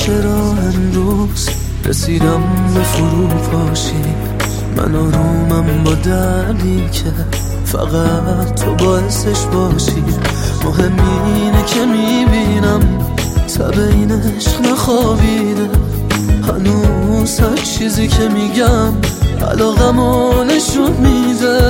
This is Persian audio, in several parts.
چرا امروز رسیدم به فروپاشی؟ من آرومم با دردی که فقط تو باعثش باشی. مهم اینه که میبینم تب این عشق نخوابیده، هنوز هر چیزی که میگم علاقمو نشون میده.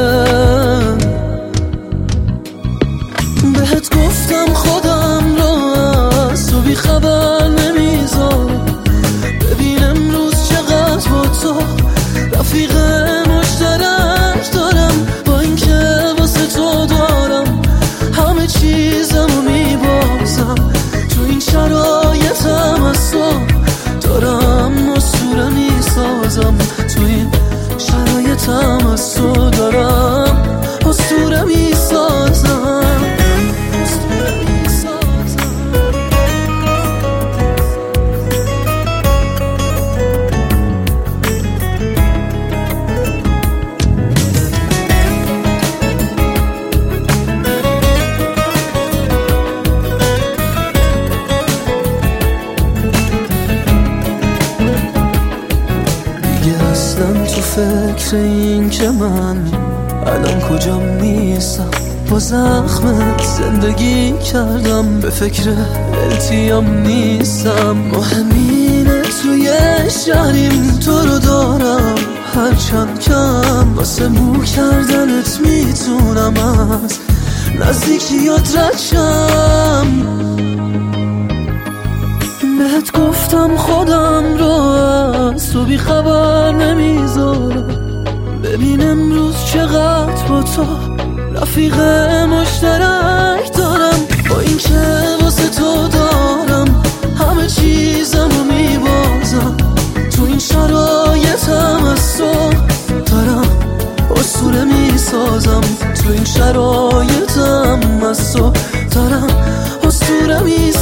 بهت گفتم خودم رو از تو بی خبر نمیذارم، ببین امروز چقدر با تو رفیق مشترک دارم. با اینکه واسه تو دارم همه چیزمو میبازم، تو این شرایطم از تو دارم اسطوره میسازم. تو این شرایطم از تو دارم اسطوره میسازم. تو فکر این که من الان کجا نیستم، با زخمت زندگی کردم، به فکر التیام نیستم. مهمینه توی شهریم تو رو دارم، هرچند کم واسه بو کردنت میتونم از نزدیکیات رد شم. بهت گفتم خودم رو از تو بی خبر نمیذارم، ببین امروز چقدر با تو رفیق مشترک دارم. با اینکه واسه تو دارم همه چیزمو میبازم، تو این شرایطم از تو دارم اسطوره میسازم. تو این شرایطم از تو دارم اسطوره میسازم.